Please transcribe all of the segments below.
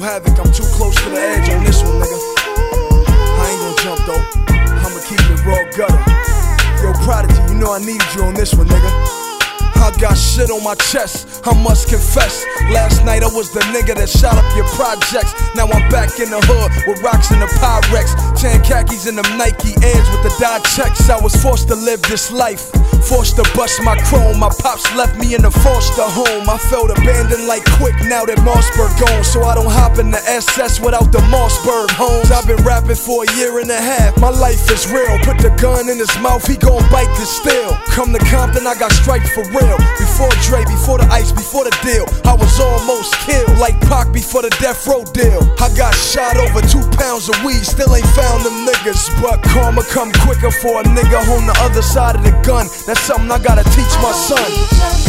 Havoc, I'm too close to the edge on this one, nigga. I ain't gon' jump though, I'ma keep it raw gutter. Yo, Prodigy, you know I needed you on this one, nigga. I got shit on my chest, I must confess. Last night I was the nigga that shot up your projects. Now I'm back in the hood with rocks and the Pyrex, tan khakis and them Nike Airs with the dye checks. I was forced to live this life, forced to bust my chrome. My pops left me in the foster home. I felt abandoned like Quick now that Mossberg gone. So I don't hop in the SS without the Mossberg homes. I've been rapping for a year and a half, my life is real. Put the gun in his mouth, he gon' bite the steel. Come to Compton, I got striped for real. Before Dre, before the ice, before the deal, I was almost killed like Pac before the death row deal. I got shot over 2 pounds of weed, still ain't found them niggas. But karma come quicker for a nigga on the other side of the gun. That's something I gotta teach my son.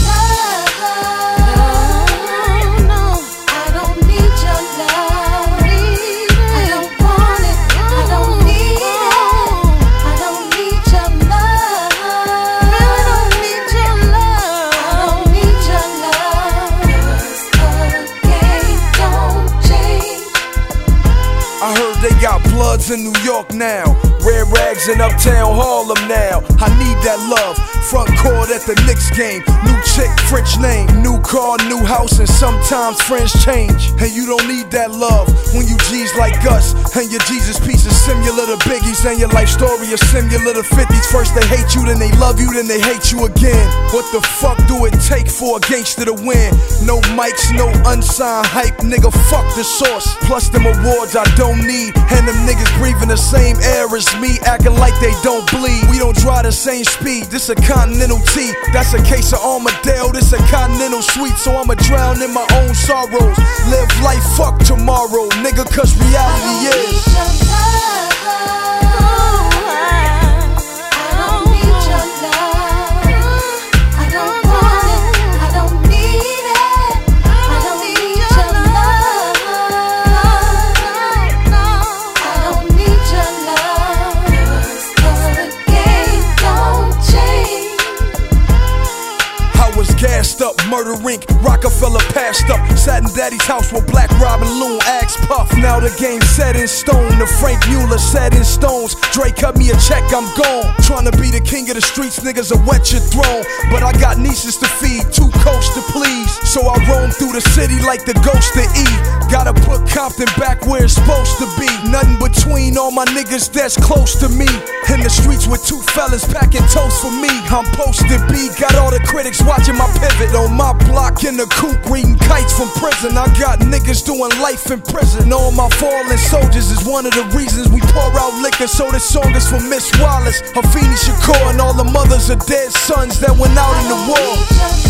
They got Bloods in New York now, Red Rags in Uptown Harlem now. I need that love, front court at the Knicks game. New chick, French name, new car, new house, and sometimes friends change. And you don't need that love when you G's like us, and your Jesus piece is similar to Biggie's, and your life story is similar to 50's. First they hate you, then they love you, then they hate you again. What the fuck do it take for a gangster to win? No mics, no unsigned hype, nigga, fuck the source. Plus them awards I don't need, and them niggas breathing the same air as me, acting like they don't bleed. We don't drive the same speed, this a Continental T. That's a case of Armadale, this a Continental Suite. So I'ma drown in my own sorrows, live life, fuck tomorrow, nigga, cause reality is gassed up, Murder Inc., Rockefeller passed up. Sat in Daddy's house with Black Robin, Loon, Axe Puff. Now the game set in stone, the Frank Mueller set in stones. Dre cut me a check, I'm gone. Tryna be the king of the streets, niggas will wet your throne. But I got nieces to feed, 2 coats to please. So I roam through the city like the ghost of E. Gotta put Compton back where it's supposed to be. Nothing between all my niggas that's close to me. In the streets with 2 fellas packing toast for me. I'm posted B, got all the critics watching my pivot. On my block in the coop, reading kites from prison. I got niggas doing life in prison. All my fallen soldiers is one of the reasons we pour out liquor. So this song is for Miss Wallace, Afeni Shakur, and all the mothers of dead sons that went out in the war.